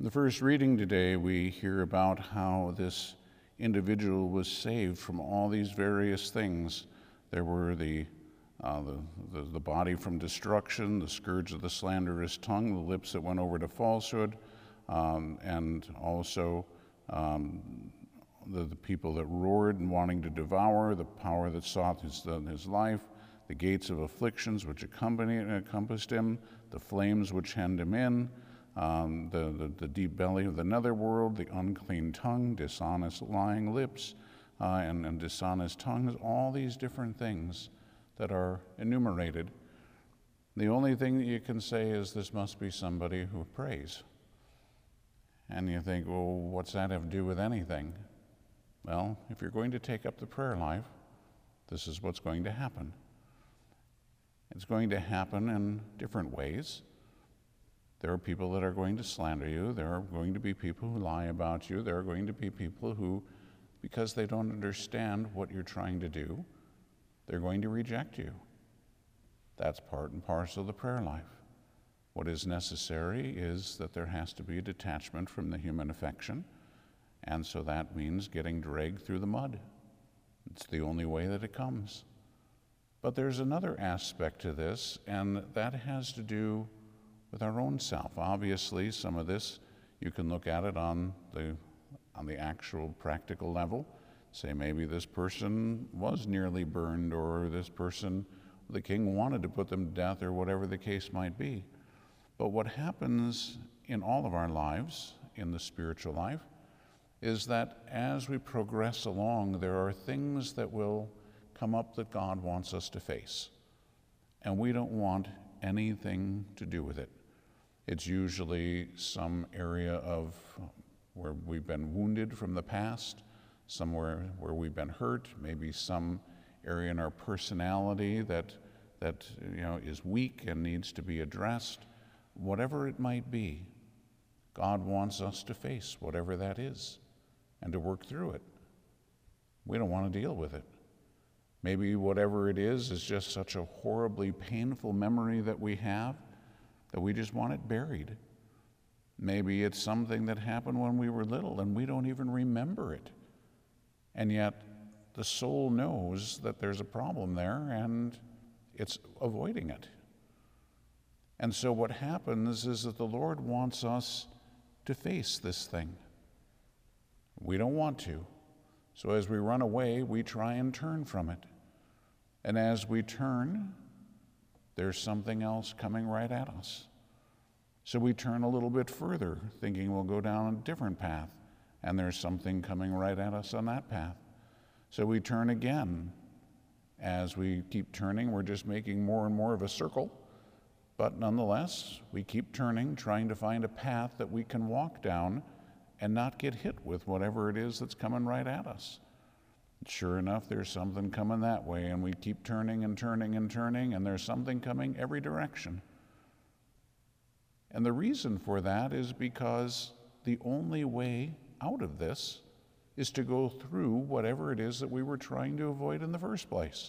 In the first reading today, we hear about how this individual was saved from all these various things. There were the body from destruction, the scourge of the slanderous tongue, the lips that went over to falsehood, and also the people that roared and wanting to devour, the power that sought his life, the gates of afflictions which encompassed him, the flames which hemmed him in, the deep belly of the netherworld, the unclean tongue, dishonest lying lips, and dishonest tongues, all these different things that are enumerated. The only thing that you can say is this must be somebody who prays. And you think, well, what's that have to do with anything? Well, if you're going to take up the prayer life, this is what's going to happen. It's going to happen in different ways. There are people that are going to slander you. There are going to be people who lie about you. There are going to be people who, because they don't understand what you're trying to do, they're going to reject you. That's part and parcel of the prayer life. What is necessary is that there has to be a detachment from the human affection, and so that means getting dragged through the mud. It's the only way that it comes. But there's another aspect to this, and that has to do with our own self. Obviously, some of this, you can look at it on the actual practical level. Say maybe this person was nearly burned, or this person, the king wanted to put them to death, or whatever the case might be. But what happens in all of our lives, in the spiritual life, is that as we progress along, there are things that will come up that God wants us to face. And we don't want anything to do with it. It's usually some area of where we've been wounded from the past, somewhere where we've been hurt, maybe some area in our personality that is weak and needs to be addressed. Whatever it might be, God wants us to face whatever that is and to work through it. We don't want to deal with it. Maybe whatever it is just such a horribly painful memory that we have that we just want it buried. Maybe it's something that happened when we were little and we don't even remember it. And yet the soul knows that there's a problem there and it's avoiding it. And so what happens is that the Lord wants us to face this thing. We don't want to. So as we run away, we try and turn from it. And as we turn, there's something else coming right at us. So we turn a little bit further, thinking we'll go down a different path, and there's something coming right at us on that path. So we turn again. As we keep turning, we're just making more and more of a circle. But nonetheless, we keep turning, trying to find a path that we can walk down and not get hit with whatever it is that's coming right at us. Sure enough, there's something coming that way, and we keep turning and turning and turning, and there's something coming every direction. And the reason for that is because the only way out of this is to go through whatever it is that we were trying to avoid in the first place.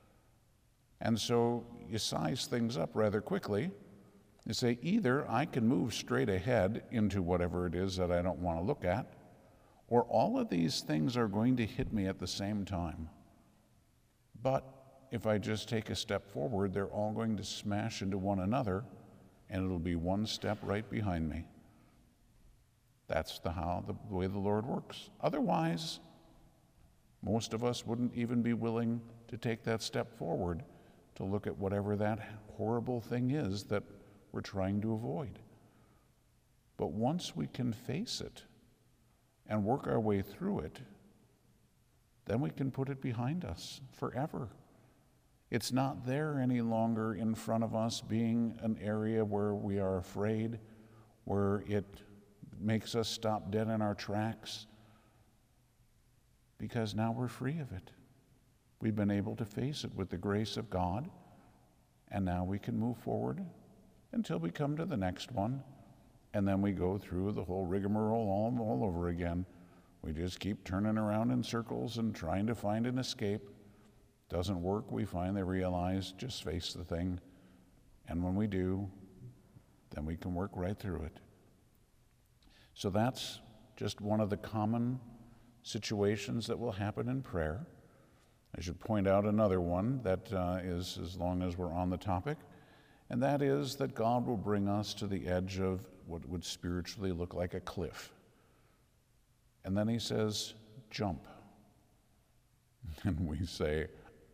And so you size things up rather quickly. You say, either I can move straight ahead into whatever it is that I don't want to look at, or all of these things are going to hit me at the same time. But if I just take a step forward, they're all going to smash into one another, and it'll be one step right behind me. That's the way the Lord works. Otherwise, most of us wouldn't even be willing to take that step forward to look at whatever that horrible thing is that we're trying to avoid. But once we can face it and work our way through it, then we can put it behind us forever. It's not there any longer in front of us, being an area where we are afraid, where it makes us stop dead in our tracks, because now we're free of it. We've been able to face it with the grace of God, and now we can move forward until we come to the next one, and then we go through the whole rigmarole all over again. We just keep turning around in circles and trying to find an escape. Doesn't work, we finally realize, just face the thing, and when we do, then we can work right through it. So that's just one of the common situations that will happen in prayer. I should point out another one that is, as long as we're on the topic, and that is that God will bring us to the edge of what would spiritually look like a cliff. And then he says, jump. And we say,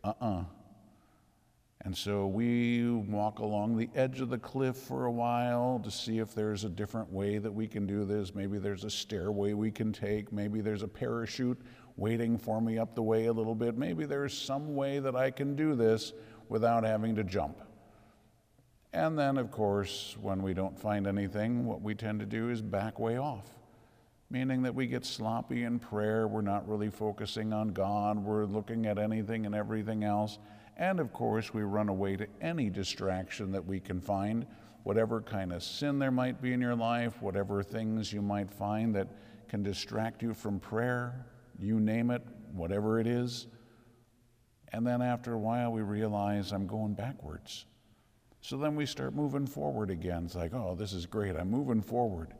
And so we walk along the edge of the cliff for a while to see if there's a different way that we can do this. Maybe there's a stairway we can take. Maybe there's a parachute waiting for me up the way a little bit. Maybe there's some way that I can do this without having to jump. And then, of course, when we don't find anything, what we tend to do is back way off, meaning that we get sloppy in prayer. We're not really focusing on God. We're looking at anything and everything else. And of course, we run away to any distraction that we can find, whatever kind of sin there might be in your life, whatever things you might find that can distract you from prayer, you name it, whatever it is. And then after a while, we realize I'm going backwards. So then we start moving forward again. It's like, oh, this is great, I'm moving forward.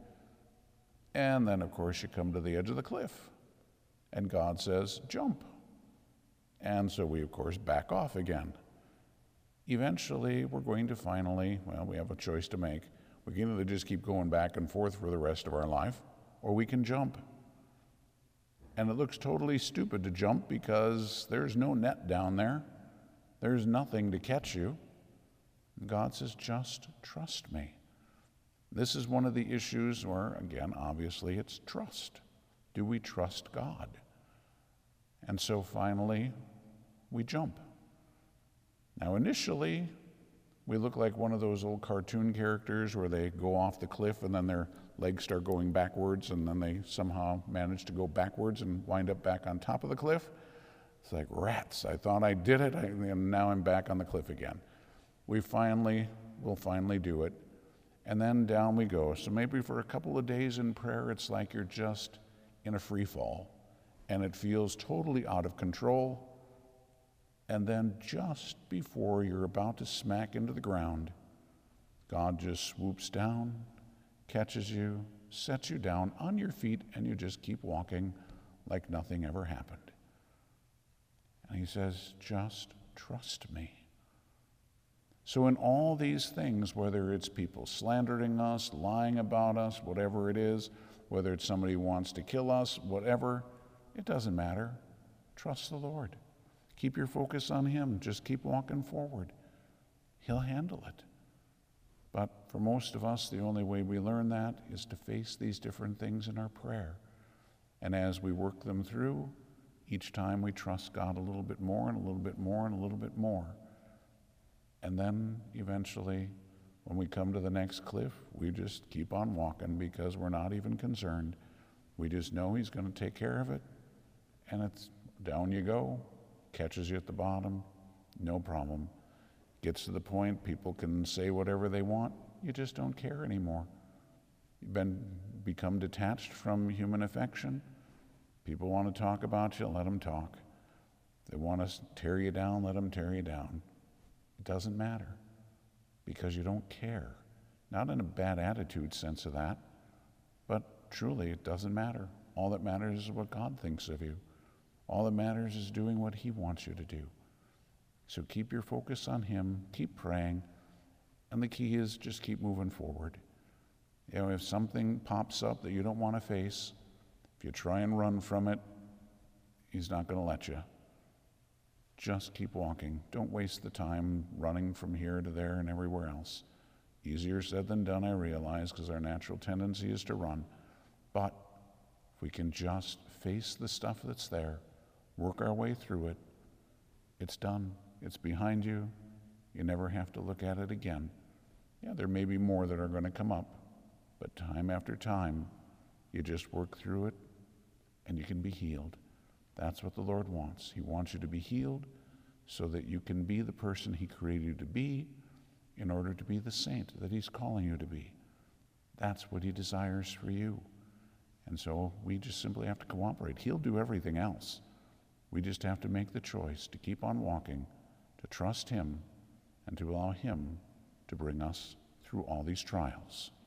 And then, of course, you come to the edge of the cliff, and God says, jump. And so we, of course, back off again. Eventually, we're going to finally, we have a choice to make. We can either just keep going back and forth for the rest of our life, or we can jump. And it looks totally stupid to jump because there's no net down there. There's nothing to catch you. God says, just trust me. This is one of the issues where, again, obviously, it's trust. Do we trust God? And so finally, we jump. Now, initially, we look like one of those old cartoon characters where they go off the cliff and then their legs start going backwards and then they somehow manage to go backwards and wind up back on top of the cliff. It's like, rats, I thought I did it, and now I'm back on the cliff again. We'll finally do it. And then down we go. So maybe for a couple of days in prayer, it's like you're just in a free fall. And it feels totally out of control. And then just before you're about to smack into the ground, God just swoops down, catches you, sets you down on your feet, and you just keep walking like nothing ever happened. And he says, just trust me. So in all these things, whether it's people slandering us, lying about us, whatever it is, whether it's somebody who wants to kill us, whatever, it doesn't matter. Trust the Lord. Keep your focus on him. Just keep walking forward. He'll handle it. But for most of us, the only way we learn that is to face these different things in our prayer. And as we work them through, each time we trust God a little bit more and a little bit more and a little bit more. And then eventually, when we come to the next cliff, we just keep on walking because we're not even concerned. We just know he's going to take care of it. And it's down you go, catches you at the bottom, no problem. Gets to the point people can say whatever they want. You just don't care anymore. You've become detached from human affection. People want to talk about you, let them talk. If they want to tear you down, let them tear you down. It doesn't matter because you don't care. Not in a bad attitude sense of that, but truly it doesn't matter. All that matters is what God thinks of you. All that matters is doing what he wants you to do. So keep your focus on him, keep praying, and the key is just keep moving forward. You know, if something pops up that you don't want to face, if you try and run from it, he's not going to let you. Just keep walking. Don't waste the time running from here to there and everywhere else. Easier said than done, I realize, because our natural tendency is to run. But if we can just face the stuff that's there, work our way through it, it's done. It's behind you. You never have to look at it again. Yeah, there may be more that are going to come up, but time after time, you just work through it and you can be healed. That's what the Lord wants. He wants you to be healed so that you can be the person he created you to be in order to be the saint that he's calling you to be. That's what he desires for you. And so we just simply have to cooperate. He'll do everything else. We just have to make the choice to keep on walking, to trust him, and to allow him to bring us through all these trials.